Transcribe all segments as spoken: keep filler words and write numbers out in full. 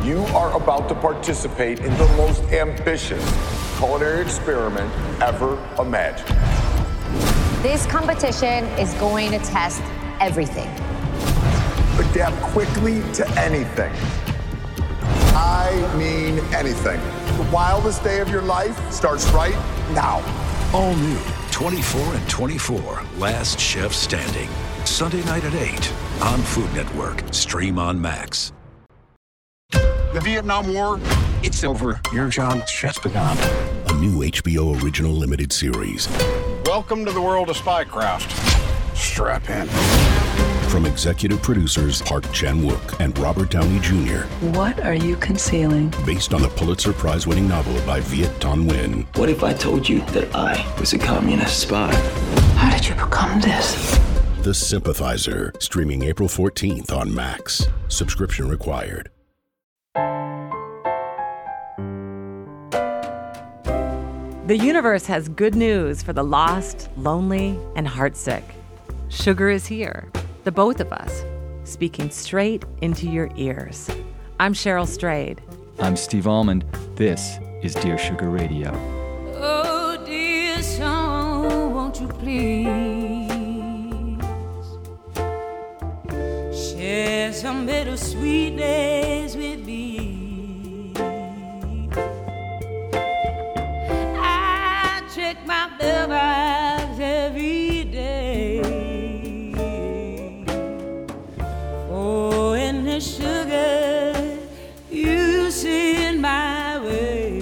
You are about to participate in the most ambitious culinary experiment ever imagined. This competition is going to test everything. Adapt quickly to anything. I mean anything. The wildest day of your life starts right now. All new, twenty-four and twenty-four, Last Chef Standing. Sunday night at eight on Food Network. Stream on Max. The Vietnam War, it's over. Your job just begun. A new H B O original limited series. Welcome to the world of spycraft. Strap in. From executive producers Park Chan-wook and Robert Downey Junior What are you concealing? Based on the Pulitzer Prize-winning novel by Viet Thanh Nguyen. What if I told you that I was a communist spy? How did you become this? The Sympathizer, streaming April fourteenth on Max. Subscription required. The universe has good news for the lost, lonely, and heartsick. Sugar is here, the both of us, speaking straight into your ears. I'm Cheryl Strayed. I'm Steve Almond. This is Dear Sugar Radio. Oh, dear song, won't you please share some bittersweet days with me? Check my mailbox every day. Oh, and the sugar you send my way.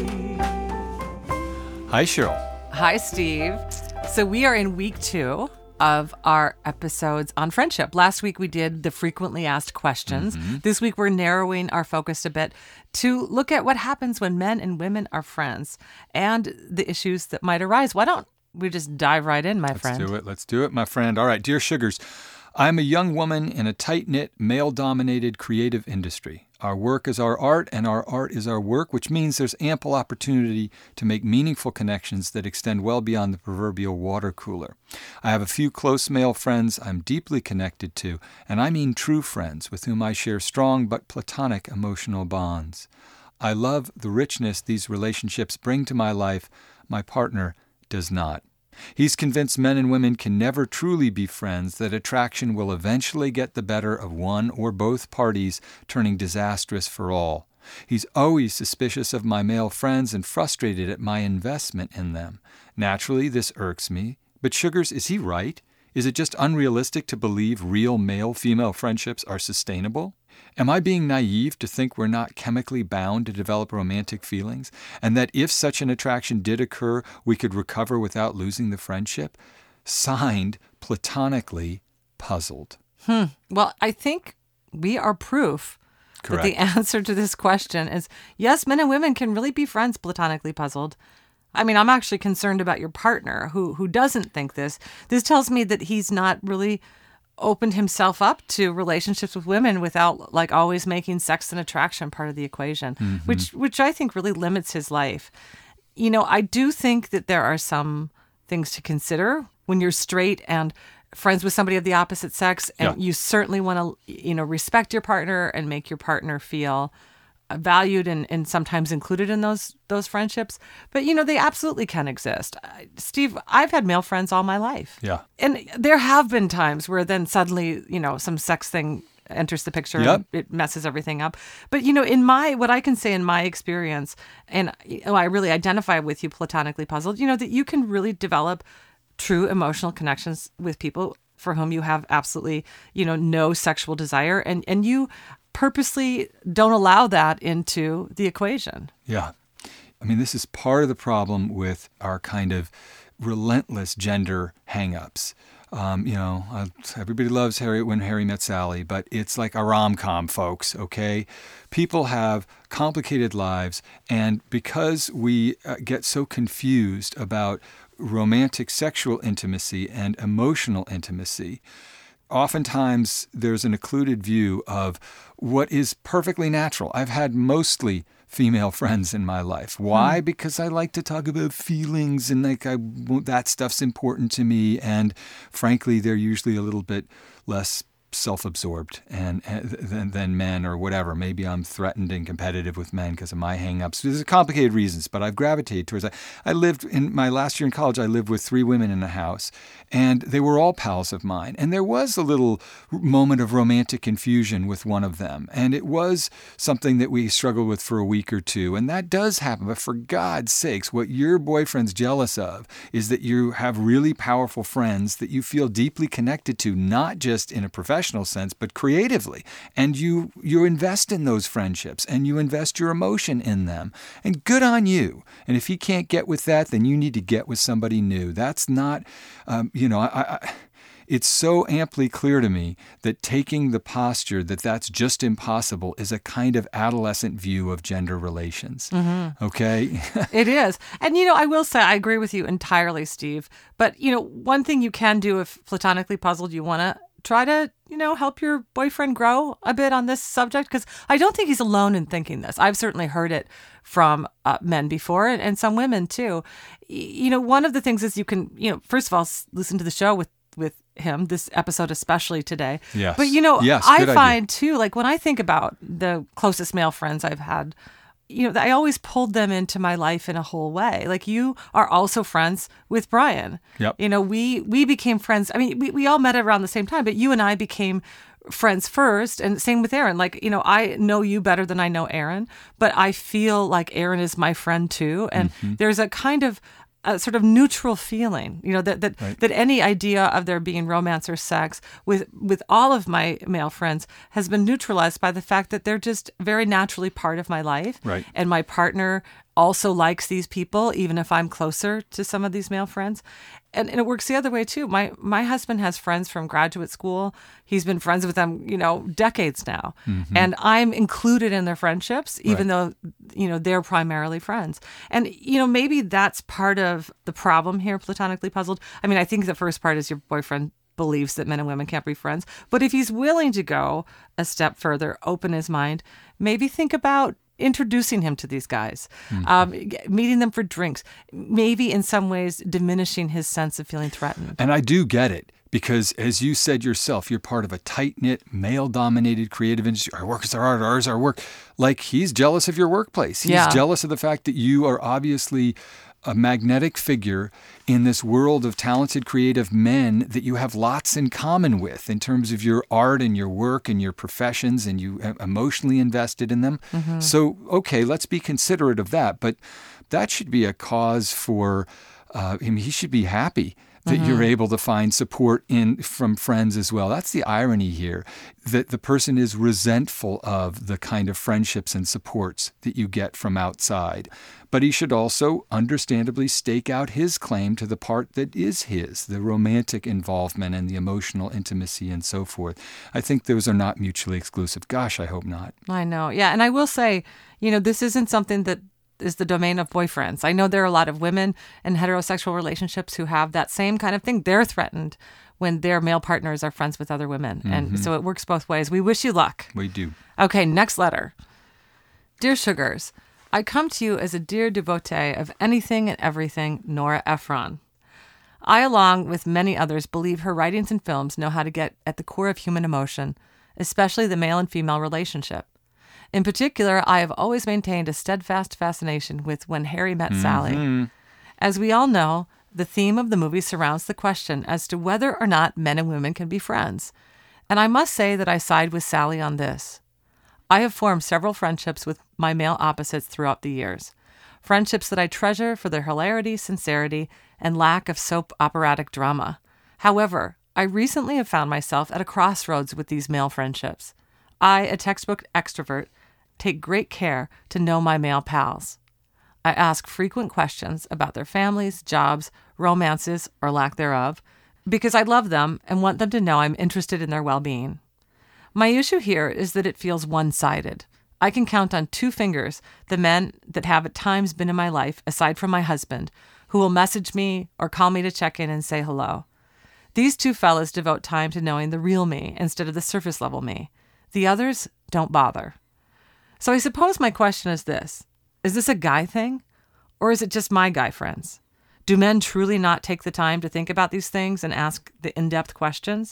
Hi, Cheryl. Hi, Steve. So we are in week two of our episodes on friendship. Last week we did the frequently asked questions. Mm-hmm. This week we're narrowing our focus a bit to look at what happens when men and women are friends and the issues that might arise. Why don't we just dive right in, my Let's friend? Let's do it. Let's do it, my friend. All right, Dear Sugars, I'm a young woman in a tight-knit, male-dominated creative industry. Our work is our art, and our art is our work, which means there's ample opportunity to make meaningful connections that extend well beyond the proverbial water cooler. I have a few close male friends I'm deeply connected to, and I mean true friends with whom I share strong but platonic emotional bonds. I love the richness these relationships bring to my life. My partner does not. He's convinced men and women can never truly be friends, that attraction will eventually get the better of one or both parties, turning disastrous for all. He's always suspicious of my male friends and frustrated at my investment in them. Naturally, this irks me. But Sugars, is he right? Is it just unrealistic to believe real male-female friendships are sustainable? Am I being naive to think we're not chemically bound to develop romantic feelings, and that if such an attraction did occur, we could recover without losing the friendship? Signed, platonically, Puzzled. Hmm. Well, I think we are proof Correct. that the answer to this question is yes, men and women can really be friends platonically puzzled. I mean, I'm actually concerned about your partner who who doesn't think this. This tells me that he's not really opened himself up to relationships with women without like always making sex and attraction part of the equation, mm-hmm. which which I think really limits his life. You know, I do think that there are some things to consider when you're straight and friends with somebody of the opposite sex, and yeah. you certainly want to, you know, respect your partner and make your partner feel valued and, and sometimes included in those those friendships. But, you know, they absolutely can exist. Uh, Steve, I've had male friends all my life. Yeah. And there have been times where then suddenly, you know, some sex thing enters the picture yep. and it messes everything up. But, you know, in my, what I can say in my experience, and you know, I really identify with you platonically puzzled, you know, that you can really develop true emotional connections with people for whom you have absolutely, you know, no sexual desire. And, and you purposely don't allow that into the equation. Yeah. I mean, this is part of the problem with our kind of relentless gender hang-ups. Um, you know, uh, everybody loves Harry When Harry Met Sally, but it's like a rom-com, folks, okay? People have complicated lives, and because we uh, get so confused about romantic sexual intimacy and emotional intimacy, oftentimes there's an occluded view of what is perfectly natural. I've had mostly female friends in my life. Why? Hmm. Because I like to talk about feelings and like I that stuff's important to me. And frankly, they're usually a little bit less self-absorbed and, and than, than men or whatever. Maybe I'm threatened and competitive with men because of my hang-ups. There's complicated reasons, but I've gravitated towards that. I lived in my last year in college, I lived with three women in a house, and they were all pals of mine. And there was a little moment of romantic confusion with one of them. And it was something that we struggled with for a week or two. And that does happen. But for God's sakes, what your boyfriend's jealous of is that you have really powerful friends that you feel deeply connected to, not just in a professional sense, but creatively. And you you invest in those friendships and you invest your emotion in them. And good on you. And if he can't get with that, then you need to get with somebody new. That's not, um, you know, I, I it's so amply clear to me that taking the posture that that's just impossible is a kind of adolescent view of gender relations. Mm-hmm. Okay? It is. And, you know, I will say I agree with you entirely, Steve. But, you know, one thing you can do if platonically puzzled, you want to try to, you know, help your boyfriend grow a bit on this subject, because I don't think he's alone in thinking this. I've certainly heard it from uh, men before, and, and some women too. You know, one of the things is you can, you know, first of all, listen to the show with with him, this episode especially today. Yes. But, you know, yes, I good find idea. too, like when I think about the closest male friends I've had, you know, I always pulled them into my life in a whole way. Like you are also friends with Brian. Yep. You know, we we became friends. I mean, we, we all met around the same time, but you and I became friends first, and same with Aaron. Like, you know, I know you better than I know Aaron, but I feel like Aaron is my friend too. And mm-hmm. there's a kind of a sort of neutral feeling, you know, that that, right. that any idea of there being romance or sex with with all of my male friends has been neutralized by the fact that they're just very naturally part of my life. Right. And my partner also likes these people, even if I'm closer to some of these male friends. And, and it works the other way too. My my husband has friends from graduate school. He's been friends with them, you know, decades now. Mm-hmm. And I'm included in their friendships, even right. though, you know, they're primarily friends. And, you know, maybe that's part of the problem here, platonically puzzled. I mean, I think the first part is your boyfriend believes that men and women can't be friends. But if he's willing to go a step further, open his mind, maybe think about introducing him to these guys, mm-hmm. um, meeting them for drinks, maybe in some ways diminishing his sense of feeling threatened. And I do get it, because as you said yourself, you're part of a tight-knit, male-dominated creative industry. Our work is our art, ours our work. Like, he's jealous of your workplace. He's yeah. jealous of the fact that you are obviously a magnetic figure in this world of talented, creative men that you have lots in common with in terms of your art and your work and your professions, and you emotionally invested in them. Mm-hmm. So, okay, let's be considerate of that. But that should be a cause for, uh, I mean, he should be happy that mm-hmm. you're able to find support in from friends as well. That's the irony here, that the person is resentful of the kind of friendships and supports that you get from outside. But he should also understandably stake out his claim to the part that is his, the romantic involvement and the emotional intimacy and so forth. I think those are not mutually exclusive. Gosh, I hope not. I know. Yeah. And I will say, you know, this isn't something that is the domain of boyfriends. I know there are a lot of women in heterosexual relationships who have that same kind of thing. They're threatened when their male partners are friends with other women. Mm-hmm. And so it works both ways. We wish you luck. We do. Okay, next letter. Dear Sugars, I come to you as a dear devotee of anything and everything Nora Ephron. I, along with many others, believe her writings and films know how to get at the core of human emotion, especially the male and female relationship. In particular, I have always maintained a steadfast fascination with When Harry Met mm-hmm. Sally. As we all know, the theme of the movie surrounds the question as to whether or not men and women can be friends. And I must say that I side with Sally on this. I have formed several friendships with my male opposites throughout the years. Friendships that I treasure for their hilarity, sincerity, and lack of soap operatic drama. However, I recently have found myself at a crossroads with these male friendships. I, a textbook extrovert, take great care to know my male pals. I ask frequent questions about their families, jobs, romances, or lack thereof, because I love them and want them to know I'm interested in their well-being. My issue here is that it feels one-sided. I can count on two fingers the men that have at times been in my life, aside from my husband, who will message me or call me to check in and say hello. These two fellas devote time to knowing the real me instead of the surface-level me. The others don't bother. So I suppose my question is this. Is this a guy thing? Or is it just my guy friends? Do men truly not take the time to think about these things and ask the in-depth questions?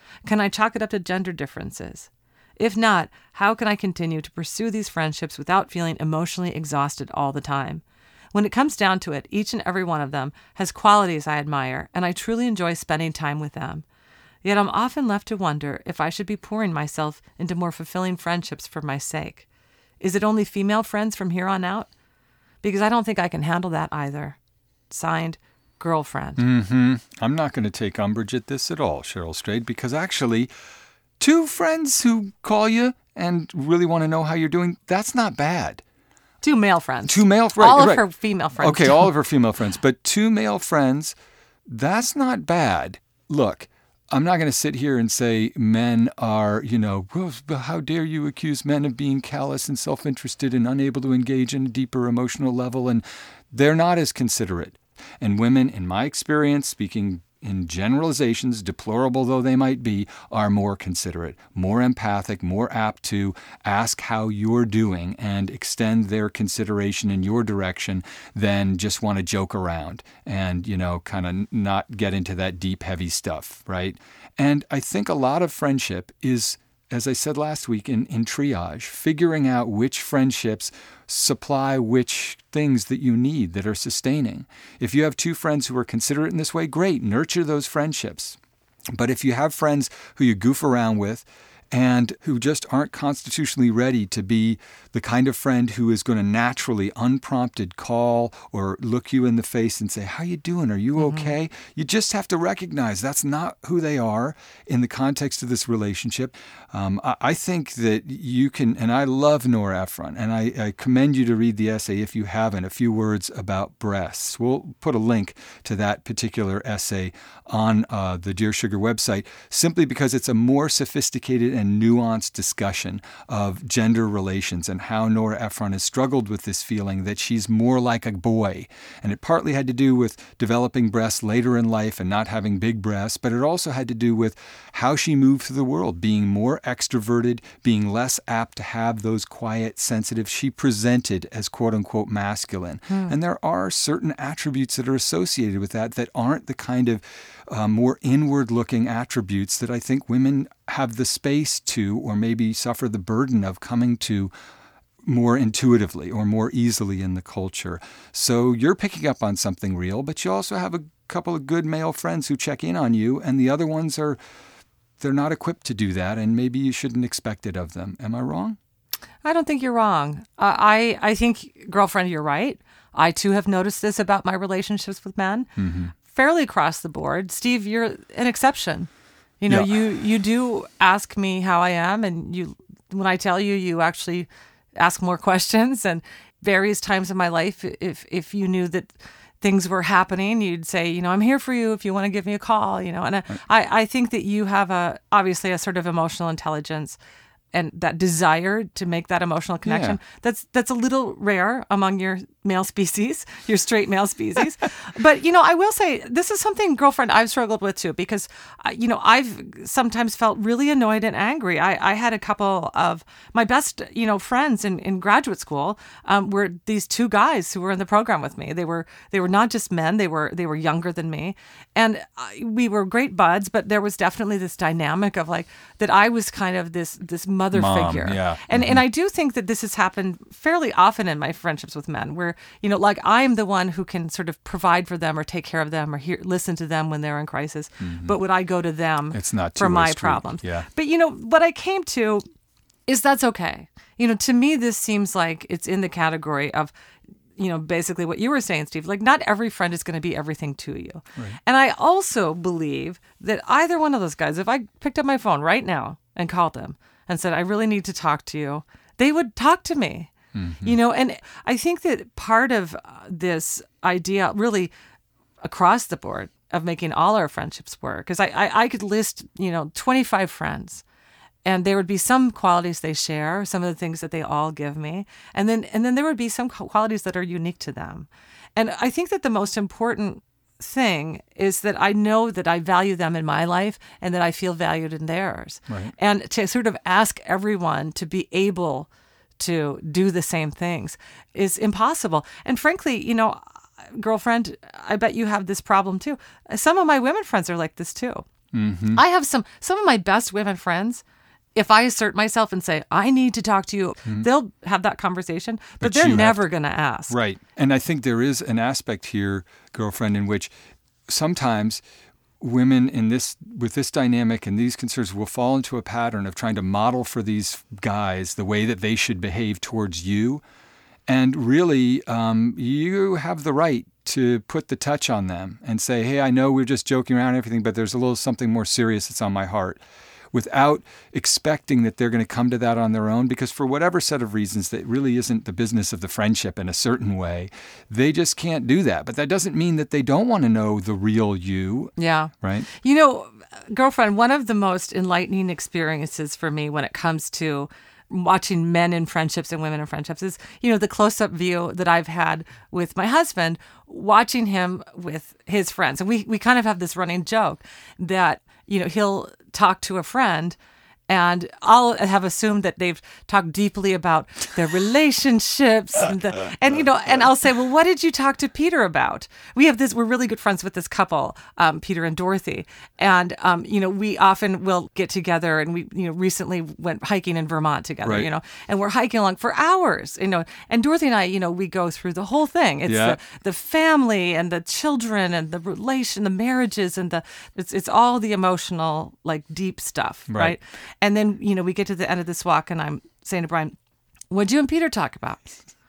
Can I chalk it up to gender differences? If not, how can I continue to pursue these friendships without feeling emotionally exhausted all the time? When it comes down to it, each and every one of them has qualities I admire, and I truly enjoy spending time with them. Yet I'm often left to wonder if I should be pouring myself into more fulfilling friendships for my sake. Is it only female friends from here on out? Because I don't think I can handle that either. Signed, Girlfriend. Mm-hmm. I'm not going to take umbrage at this at all, Cheryl Strayed, because actually, two friends who call you and really want to know how you're doing, that's not bad. Two male friends. Two male friends. All of right. her female friends. Okay, all of her female friends. But two male friends, that's not bad. Look, I'm not going to sit here and say men are, you know, well, how dare you accuse men of being callous and self-interested and unable to engage in a deeper emotional level, and they're not as considerate. And women, in my experience, speaking in generalizations, deplorable though they might be, are more considerate, more empathic, more apt to ask how you're doing and extend their consideration in your direction than just want to joke around and, you know, kind of not get into that deep, heavy stuff, right? And I think a lot of friendship is, as I said last week, in, in triage, figuring out which friendships supply which things that you need that are sustaining. If you have two friends who are considerate in this way, great, nurture those friendships. But if you have friends who you goof around with and who just aren't constitutionally ready to be the kind of friend who is going to naturally, unprompted, call or look you in the face and say, how you doing? Are you okay? Mm-hmm. You just have to recognize that's not who they are in the context of this relationship. Um, I, I think that you can, and I love Nora Ephron, and I, I commend you to read the essay if you haven't, A Few Words About Breasts. We'll put a link to that particular essay on uh, the Dear Sugar website, simply because it's a more sophisticated and nuanced discussion of gender relations and how Nora Ephron has struggled with this feeling that she's more like a boy. And it partly had to do with developing breasts later in life and not having big breasts, but it also had to do with how she moved through the world, being more extroverted, being less apt to have those quiet, sensitive, she presented as quote-unquote masculine. Hmm. And there are certain attributes that are associated with that that aren't the kind of uh, more inward-looking attributes that I think women have the space to, or maybe suffer the burden of coming to more intuitively or more easily in the culture. So you're picking up on something real, but you also have a couple of good male friends who check in on you, and the other ones are, they're not equipped to do that, and maybe you shouldn't expect it of them. Am I wrong? I don't think you're wrong. Uh, I, I think, girlfriend, you're right. I, too, have noticed this about my relationships with men, mm-hmm. fairly across the board. Steve, you're an exception. You know, yeah. you, you do ask me how I am, and you when I tell you, you actually ask more questions. And various times in my life, if if you knew that things were happening, you'd say, you know, I'm here for you if you want to give me a call, you know. And I, I, I think that you have a obviously a sort of emotional intelligence and that desire to make that emotional connection. Yeah. That's that's a little rare among your male species, your straight male species. But, you know, I will say this is something, girlfriend, I've struggled with too, because, uh, you know, I've sometimes felt really annoyed and angry. I, I had a couple of my best, you know, friends in, in graduate school um, were these two guys who were in the program with me. They were they were not just men, they were they were younger than me. And I, we were great buds, but there was definitely this dynamic of like that I was kind of this this mother Mom, figure. Yeah. And mm-hmm. and I do think that this has happened fairly often in my friendships with men where, you know, like I'm the one who can sort of provide for them or take care of them or hear, listen to them when they're in crisis. Mm-hmm. But would I go to them it's not for my street. problems? Yeah. But, you know, what I came to is that's okay. You know, to me, this seems like it's in the category of, you know, basically what you were saying, Steve, like not every friend is going to be everything to you. Right. And I also believe that either one of those guys, if I picked up my phone right now and called them and said, I really need to talk to you, they would talk to me. Mm-hmm. You know, and I think that part of this idea really across the board of making all our friendships work, because I, I, I could list, you know, twenty-five friends, and there would be some qualities they share, some of the things that they all give me, and then and then there would be some qualities that are unique to them. And I think that the most important thing is that I know that I value them in my life and that I feel valued in theirs. Right. And to sort of ask everyone to be able to do the same things is impossible. And frankly, you know, girlfriend, I bet you have this problem too. Some of my women friends are like this too. Mm-hmm. I have some some of my best women friends. If I assert myself and say, I need to talk to you, mm-hmm. they'll have that conversation, but, but they're never going to ask. Right. And I think there is an aspect here, girlfriend, in which sometimes women in this with this dynamic and these concerns will fall into a pattern of trying to model for these guys the way that they should behave towards you. And really, um, you have the right to put the touch on them and say, hey, I know we're just joking around and everything, but there's a little something more serious that's on my heart, without expecting that they're going to come to that on their own, because for whatever set of reasons, that really isn't the business of the friendship in a certain way. They just can't do that. But that doesn't mean that they don't want to know the real you. Yeah. Right? You know, girlfriend, one of the most enlightening experiences for me when it comes to watching men in friendships and women in friendships is, you know, the close-up view that I've had with my husband, watching him with his friends. And we, we kind of have this running joke that, you know, he'll talk to a friend and I'll have assumed that they've talked deeply about their relationships. And, the, and, you know, and I'll say, well, what did you talk to Peter about? We have this, we're really good friends with this couple, um, Peter and Dorothy. And, um, you know, we often will get together and we, you know, recently went hiking in Vermont together, right. you know, and we're hiking along for hours, you know, and Dorothy and I, you know, we go through the whole thing. It's yeah. the, the family and the children and the relation, the marriages and the, it's, it's all the emotional, like deep stuff. Right. right? And then, you know, we get to the end of this walk and I'm saying to Brian, what'd you and Peter talk about?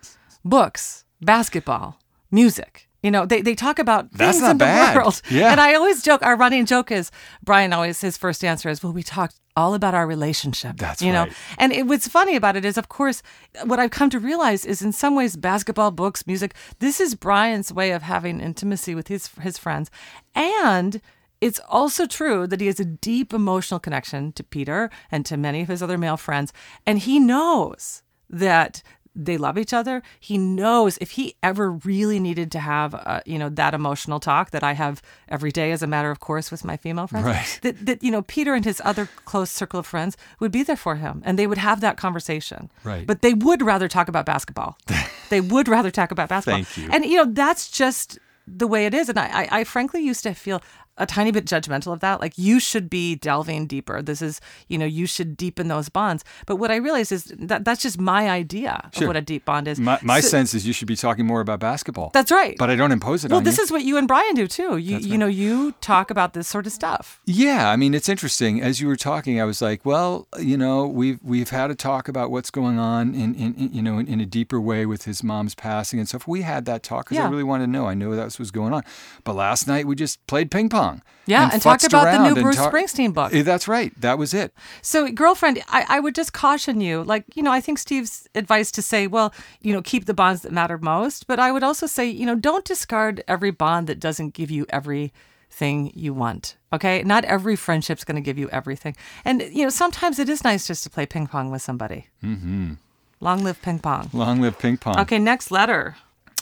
Books, basketball, music. You know, they, they talk about That's things not in bad. the world. Yeah. And I always joke, our running joke is, Brian always, his first answer is, well, we talked all about our relationship. That's you know? right. And it, what's funny about it is, of course, what I've come to realize is in some ways, basketball, books, music, this is Brian's way of having intimacy with his his friends. And it's also true that he has a deep emotional connection to Peter and to many of his other male friends. And he knows that they love each other. He knows if he ever really needed to have, uh, you know, that emotional talk that I have every day as a matter of course with my female friends, right. that, that, you know, Peter and his other close circle of friends would be there for him and they would have that conversation. Right. But they would rather talk about basketball. They would rather talk about basketball. Thank you. And, you know, that's just the way it is. And I, I, I frankly used to feel a tiny bit judgmental of that. Like, you should be delving deeper. This is, you know, you should deepen those bonds. But what I realized is that that's just my idea sure. of what a deep bond is. My, my so, sense is you should be talking more about basketball. That's right. But I don't impose it well, on you. Well, this is what you and Brian do too. You, That's you right. know, you talk about this sort of stuff. Yeah, I mean, it's interesting. As you were talking, I was like, well, you know, we've we've had a talk about what's going on in, in, in you know, in, in a deeper way with his mom's passing and stuff. We had that talk because yeah. I really wanted to know. I knew that was going on. But last night we just played ping pong. Yeah, and, and talked about the new Bruce talk- Springsteen book. That's right. That was it. So, girlfriend, I, I would just caution you. Like, you know, I think Steve's advice to say, well, you know, keep the bonds that matter most. But I would also say, you know, don't discard every bond that doesn't give you everything you want. Okay? Not every friendship's going to give you everything. And, you know, sometimes it is nice just to play ping pong with somebody. Mm-hmm. Long live ping pong. Long live ping pong. Okay, next letter.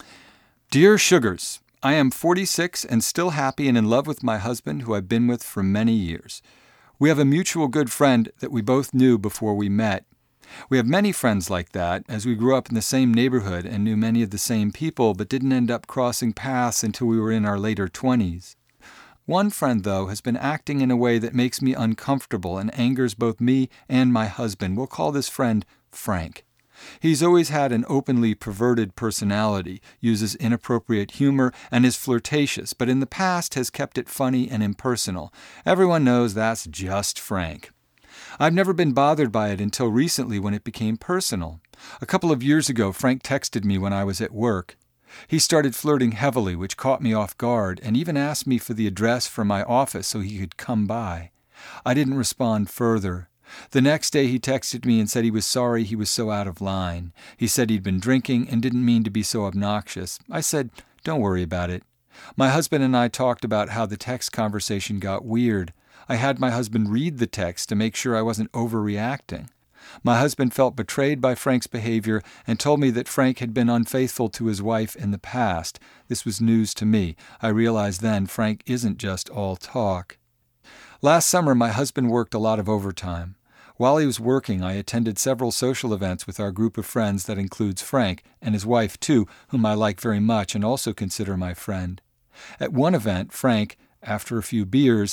Dear Sugars, I am forty-six and still happy and in love with my husband, who I've been with for many years. We have a mutual good friend that we both knew before we met. We have many friends like that, as we grew up in the same neighborhood and knew many of the same people, but didn't end up crossing paths until we were in our later twenties. One friend, though, has been acting in a way that makes me uncomfortable and angers both me and my husband. We'll call this friend Frank. He's always had an openly perverted personality, uses inappropriate humor, and is flirtatious, but in the past has kept it funny and impersonal. Everyone knows that's just Frank. I've never been bothered by it until recently when it became personal. A couple of years ago, Frank texted me when I was at work. He started flirting heavily, which caught me off guard, and even asked me for the address for my office so he could come by. I didn't respond further. The next day he texted me and said he was sorry he was so out of line. He said he'd been drinking and didn't mean to be so obnoxious. I said, don't worry about it. My husband and I talked about how the text conversation got weird. I had my husband read the text to make sure I wasn't overreacting. My husband felt betrayed by Frank's behavior and told me that Frank had been unfaithful to his wife in the past. This was news to me. I realized then Frank isn't just all talk. Last summer, my husband worked a lot of overtime. While he was working, I attended several social events with our group of friends that includes Frank and his wife, too, whom I like very much and also consider my friend. At one event, Frank, after a few beers,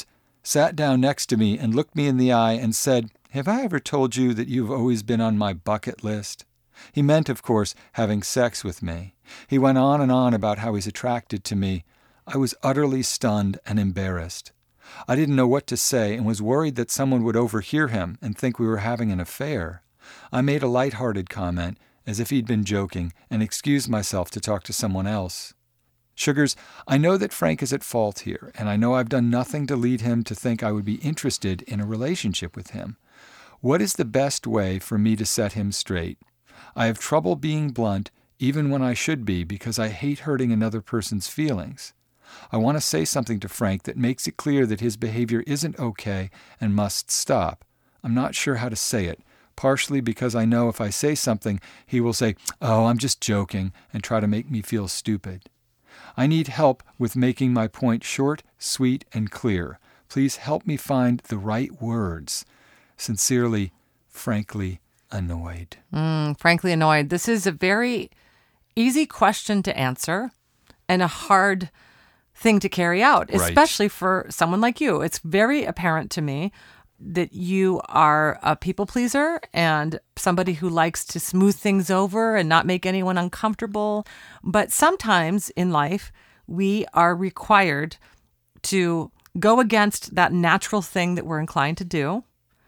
sat down next to me and looked me in the eye and said, "Have I ever told you that you've always been on my bucket list?" He meant, of course, having sex with me. He went on and on about how he's attracted to me. I was utterly stunned and embarrassed. I didn't know what to say and was worried that someone would overhear him and think we were having an affair. I made a light-hearted comment, as if he'd been joking, and excused myself to talk to someone else. Sugars, I know that Frank is at fault here, and I know I've done nothing to lead him to think I would be interested in a relationship with him. What is the best way for me to set him straight? I have trouble being blunt, even when I should be, because I hate hurting another person's feelings. I want to say something to Frank that makes it clear that his behavior isn't okay and must stop. I'm not sure how to say it, partially because I know if I say something, he will say, "Oh, I'm just joking," and try to make me feel stupid. I need help with making my point short, sweet, and clear. Please help me find the right words. Sincerely, frankly, annoyed. Mm, frankly annoyed. This is a very easy question to answer and a hard thing to carry out, Right. especially for someone like you. It's very apparent to me that you are a people pleaser and somebody who likes to smooth things over and not make anyone uncomfortable. But sometimes in life, we are required to go against that natural thing that we're inclined to do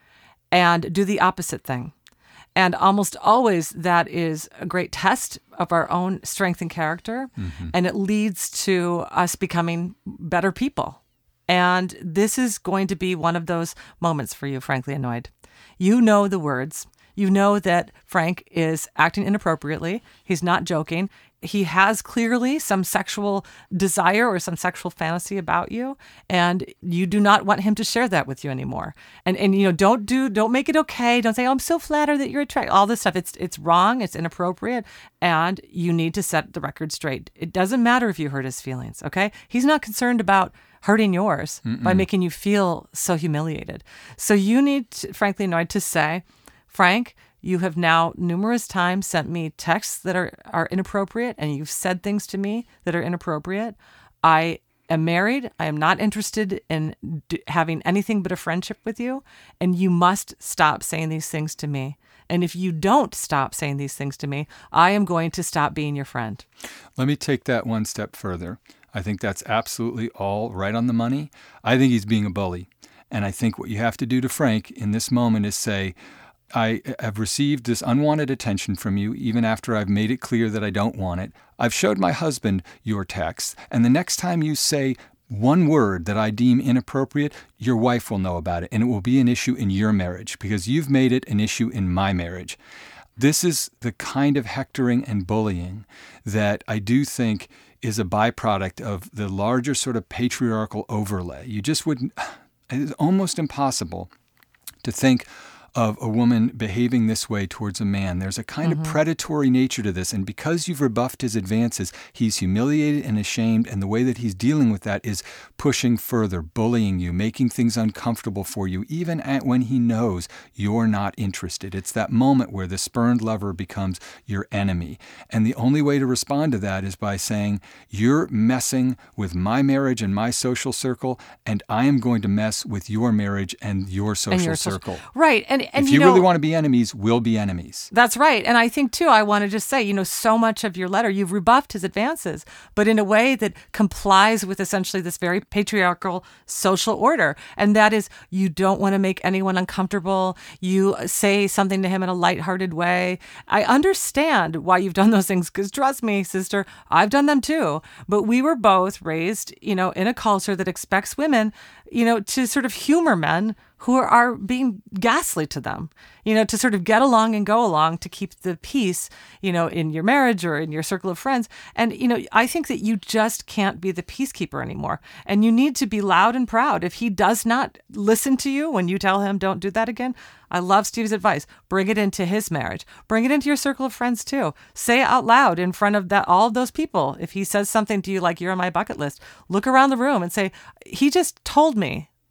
and do the opposite thing. And almost always that is a great test of our own strength and character. Mm-hmm. And it leads to us becoming better people. And this is going to be one of those moments for you, frankly annoyed. You know the words. You know that Frank is acting inappropriately. He's not joking. He has clearly some sexual desire or some sexual fantasy about you, and you do not want him to share that with you anymore. And and you know, don't do don't make it okay. Don't say, "Oh, I'm so flattered that you're attracted." All this stuff. It's it's wrong. It's inappropriate, and you need to set the record straight. It doesn't matter if you hurt his feelings. Okay, he's not concerned about hurting yours Mm-mm. by making you feel so humiliated. So you need, to, frankly annoyed, to say, "Frank, you have now numerous times sent me texts that are, are inappropriate, and you've said things to me that are inappropriate. I am married. I am not interested in d- having anything but a friendship with you, and you must stop saying these things to me. And if you don't stop saying these things to me, I am going to stop being your friend." Let me take that one step further. I think that's absolutely all right on the money. I think he's being a bully. And I think what you have to do to Frank in this moment is say, "I have received this unwanted attention from you, even after I've made it clear that I don't want it. I've showed my husband your texts, and the next time you say one word that I deem inappropriate, your wife will know about it, and it will be an issue in your marriage, because you've made it an issue in my marriage." This is the kind of hectoring and bullying that I do think is a byproduct of the larger sort of patriarchal overlay. You just wouldn't, it's almost impossible to think of a woman behaving this way towards a man. There's a kind mm-hmm. of predatory nature to this, and because you've rebuffed his advances, he's humiliated and ashamed, and the way that he's dealing with that is pushing further, bullying you, making things uncomfortable for you, even at when he knows you're not interested. It's that moment where the spurned lover becomes your enemy, and the only way to respond to that is by saying, "You're messing with my marriage and my social circle, and I am going to mess with your marriage and your social and your circle." Social, right, and And, if you, you know, really want to be enemies, we'll be enemies. That's right. And I think, too, I want to just say, you know, so much of your letter, you've rebuffed his advances, but in a way that complies with essentially this very patriarchal social order. And that is, you don't want to make anyone uncomfortable. You say something to him in a lighthearted way. I understand why you've done those things, because trust me, sister, I've done them too. But we were both raised, you know, in a culture that expects women, you know, to sort of humor men who are, are being ghastly to them, you know, to sort of get along and go along to keep the peace, you know, in your marriage or in your circle of friends. And, you know, I think that you just can't be the peacekeeper anymore. And you need to be loud and proud. If he does not listen to you when you tell him, "Don't do that again," I love Steve's advice. Bring it into his marriage. Bring it into your circle of friends too. Say it out loud in front of that all of those people. If he says something to you like, "You're on my bucket list," look around the room and say, "He just told me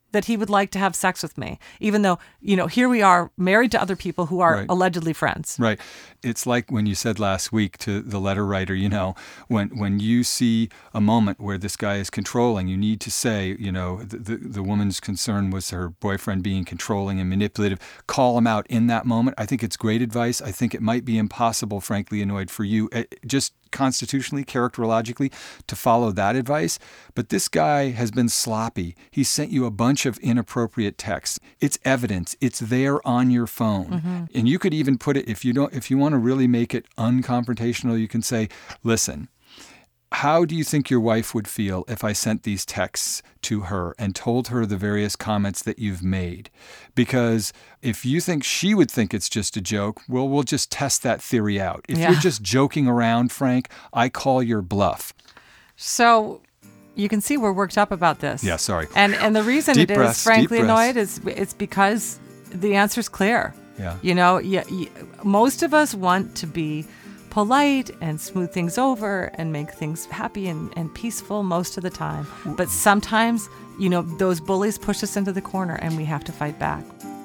that he would like to have sex with me, even though, you know, here we are married to other people who are Right. allegedly friends. Right. It's like when you said last week to the letter writer, you know, when when you see a moment where this guy is controlling, you need to say, you know, the, the, the woman's concern was her boyfriend being controlling and manipulative. Call him out in that moment. I think it's great advice. I think it might be impossible, frankly, Annoyed, for you, uh, just constitutionally, characterologically, to follow that advice. But this guy has been sloppy. He sent you a bunch of inappropriate texts. It's evidence. It's there on your phone. Mm-hmm. And you could even put it, if you don't, if you want to really make it unconfrontational, you can say, listen, how do you think your wife would feel if I sent these texts to her and told her the various comments that you've made? Because if you think she would think it's just a joke, well, we'll just test that theory out. If Yeah. you're just joking around, Frank, I call your bluff. So you can see we're worked up about this. Yeah, sorry. And and the reason Deep it is breaths, frankly deep breaths. annoyed is it's because the answer's clear. Yeah. You know, yeah, y most of us want to be polite and smooth things over and make things happy and, and peaceful most of the time. But sometimes, you know, those bullies push us into the corner and we have to fight back.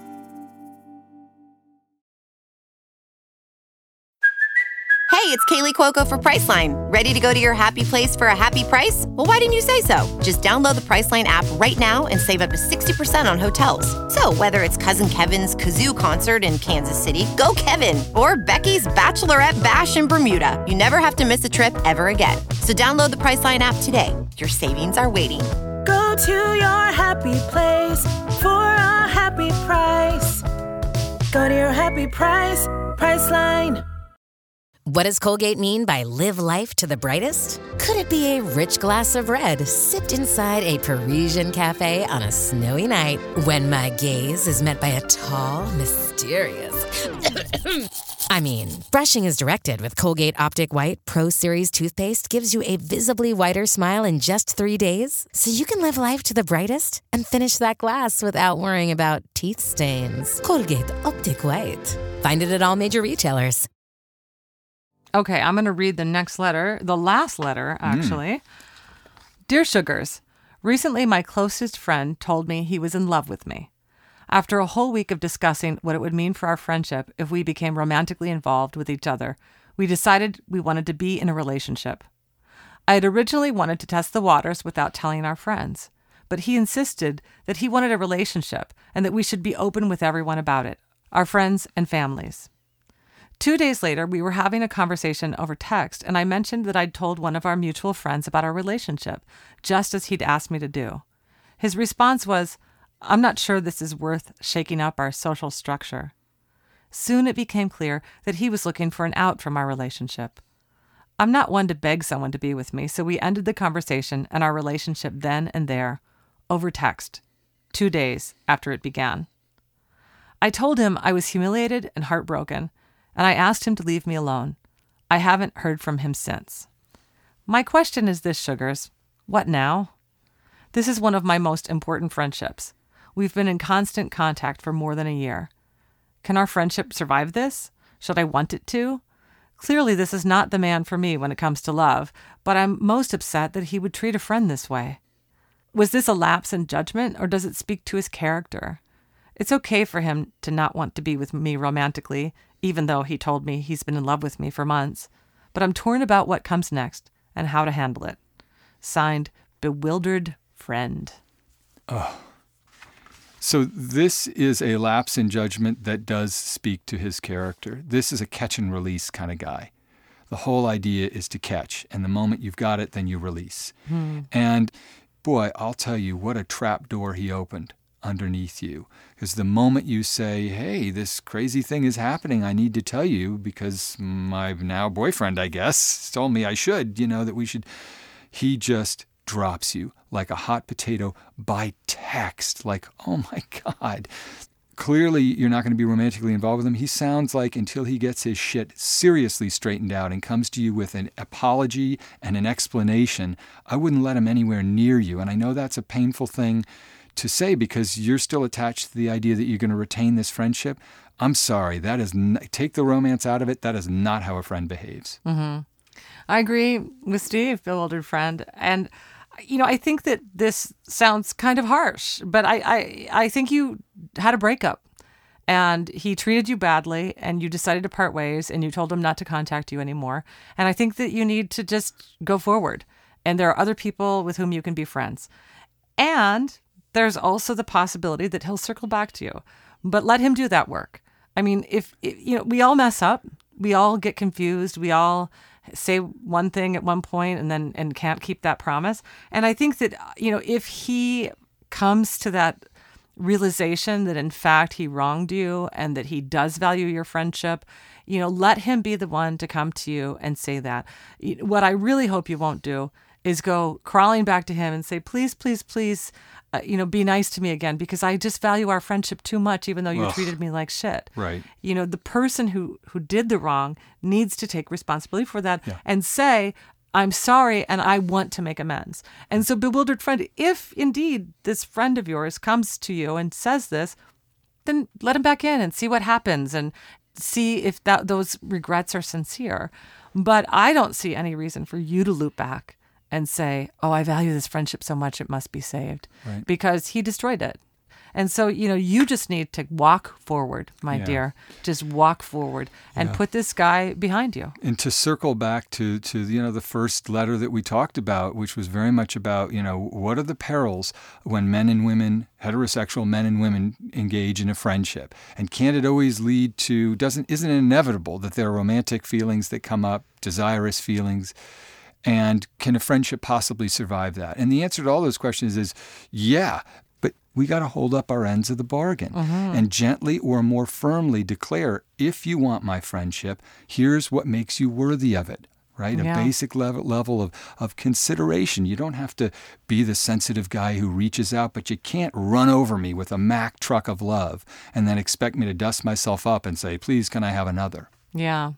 Hey, it's Kaylee Cuoco for Priceline. Ready to go to your happy place for a happy price? Well, why didn't you say so? Just download the Priceline app right now and save up to sixty percent on hotels. So whether it's Cousin Kevin's Kazoo Concert in Kansas City, go Kevin, or Becky's Bachelorette Bash in Bermuda, you never have to miss a trip ever again. So download the Priceline app today. Your savings are waiting. Go to your happy place for a happy price. Go to your happy price, Priceline. What does Colgate mean by live life to the brightest? Could it be a rich glass of red sipped inside a Parisian cafe on a snowy night when my gaze is met by a tall, mysterious... I mean, brushing is directed with Colgate Optic White Pro Series toothpaste gives you a visibly whiter smile in just three days, so you can live life to the brightest and finish that glass without worrying about teeth stains. Colgate Optic White. Find it at all major retailers. Okay, I'm going to read the next letter, the last letter, actually. Mm. Dear Sugars, recently my closest friend told me he was in love with me. After a whole week of discussing what it would mean for our friendship if we became romantically involved with each other, we decided we wanted to be in a relationship. I had originally wanted to test the waters without telling our friends, but he insisted that he wanted a relationship and that we should be open with everyone about it, our friends and families. Two days later, we were having a conversation over text, and I mentioned that I'd told one of our mutual friends about our relationship, just as he'd asked me to do. His response was, I'm not sure this is worth shaking up our social structure. Soon it became clear that he was looking for an out from our relationship. I'm not one to beg someone to be with me, so we ended the conversation and our relationship then and there, over text, two days after it began. I told him I was humiliated and heartbroken, and I asked him to leave me alone. I haven't heard from him since. My question is this, Sugars. What now? This is one of my most important friendships. We've been in constant contact for more than a year. Can our friendship survive this? Should I want it to? Clearly, this is not the man for me when it comes to love, but I'm most upset that he would treat a friend this way. Was this a lapse in judgment, or does it speak to his character? It's okay for him to not want to be with me romantically, even though he told me he's been in love with me for months. But I'm torn about what comes next and how to handle it. Signed, Bewildered Friend. Oh. So this is a lapse in judgment that does speak to his character. This is a catch and release kind of guy. The whole idea is to catch, and the moment you've got it, then you release. Hmm. And boy, I'll tell you what a trap door he opened underneath you. Because the moment you say, hey, this crazy thing is happening, I need to tell you because my now boyfriend, I guess, told me I should, you know, that we should, he just drops you like a hot potato by text. Like, oh my God. Clearly, you're not going to be romantically involved with him. He sounds like until he gets his shit seriously straightened out and comes to you with an apology and an explanation, I wouldn't let him anywhere near you. And I know that's a painful thing to say because you're still attached to the idea that you're going to retain this friendship. I'm sorry. That is n- take the romance out of it. That is not how a friend behaves. Mm-hmm. I agree with Steve, bewildered friend. And you know, I think that this sounds kind of harsh, but I, I, I think you had a breakup and he treated you badly and you decided to part ways and you told him not to contact you anymore. And I think that you need to just go forward. And there are other people with whom you can be friends. And there's also the possibility that he'll circle back to you, but let him do that work. I mean, if, if you know, we all mess up, we all get confused, we all say one thing at one point and then and can't keep that promise. And I think that, you know, if he comes to that realization that in fact he wronged you and that he does value your friendship, you know, let him be the one to come to you and say that. What I really hope you won't do is go crawling back to him and say, please, please, please, uh, you know, be nice to me again, because I just value our friendship too much, even though you Ugh. treated me like shit. Right. You know, the person who, who did the wrong needs to take responsibility for that Yeah. and say, I'm sorry and I want to make amends. And so, bewildered friend, if indeed this friend of yours comes to you and says this, then let him back in and see what happens and see if that those regrets are sincere. But I don't see any reason for you to loop back and say, oh, I value this friendship so much it must be saved. Right. Because he destroyed it. And so, you know, you just need to walk forward, my Yeah. dear. Just walk forward and Yeah. put this guy behind you. And to circle back to, to, you know, the first letter that we talked about, which was very much about, you know, what are the perils when men and women, heterosexual men and women, engage in a friendship? And can it always lead to, doesn't, isn't it inevitable that there are romantic feelings that come up, desirous feelings? And can a friendship possibly survive that? And the answer to all those questions is yeah, but we got to hold up our ends of the bargain Mm-hmm. and gently or more firmly declare, if you want my friendship, here's what makes you worthy of it, right? Yeah. A basic level, level of, of consideration. You don't have to be the sensitive guy who reaches out, but you can't run over me with a Mack truck of love and then expect me to dust myself up and say, please, can I have another? Yeah.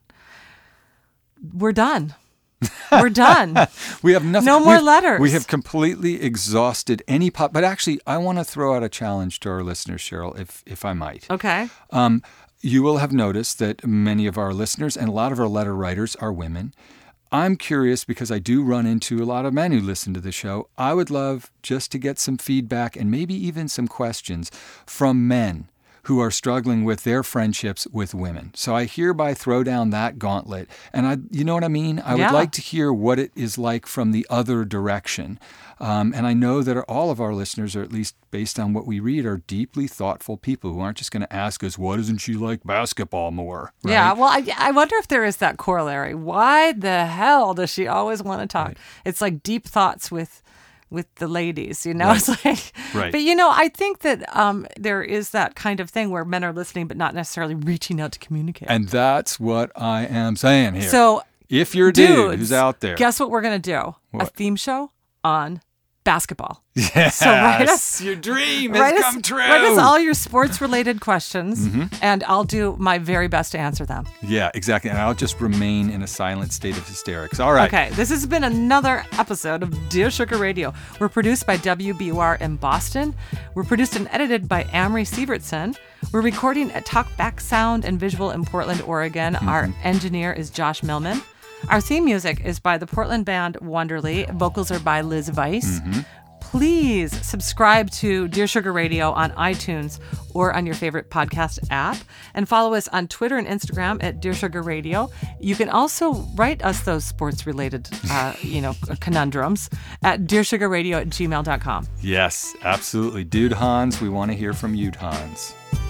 We're done. We're done. We have nothing. No more we've- letters. We have completely exhausted any pop. But actually, I want to throw out a challenge to our listeners, Cheryl, if if I might. Okay. Um, you will have noticed that many of our listeners and a lot of our letter writers are women. I'm curious because I do run into a lot of men who listen to the show. I would love just to get some feedback and maybe even some questions from men who are struggling with their friendships with women. So I hereby throw down that gauntlet. And I, you know what I mean? I Yeah. would like to hear what it is like from the other direction. Um, and I know that all of our listeners, or at least based on what we read, are deeply thoughtful people who aren't just going to ask us, why doesn't she like basketball more? Right? Yeah, well, I, I wonder if there is that corollary. Why the hell does she always want to talk? Right. It's like deep thoughts with with the ladies, you know? Right. It's like, Right. But, you know, I think that um, there is that kind of thing where men are listening but not necessarily reaching out to communicate. And that's what I am saying here. So, if you're a dude dudes, who's out there. guess what we're going to do? A What? theme show on basketball. Yes, So write us- your dream has Write us- come true. Write us all your sports-related questions, Mm-hmm. and I'll do my very best to answer them. Yeah, exactly. And I'll just remain in a silent state of hysterics. All right. Okay, this has been another episode of Dear Sugar Radio. We're produced by W B U R in Boston. We're produced and edited by Amory Sievertson. We're recording at Talkback Sound and Visual in Portland, Oregon. Mm-hmm. Our engineer is Josh Millman. Our theme music is by the Portland band Wonderly. Vocals are by Liz Weiss. Mm-hmm. Please subscribe to Dear Sugar Radio on iTunes or on your favorite podcast app, and follow us on Twitter and Instagram at Dear Sugar Radio. You can also write us those sports-related, uh, you know, conundrums at dearsugarradio at gmail dot com. Yes, absolutely. Dude Hans, we want to hear from you, Hans.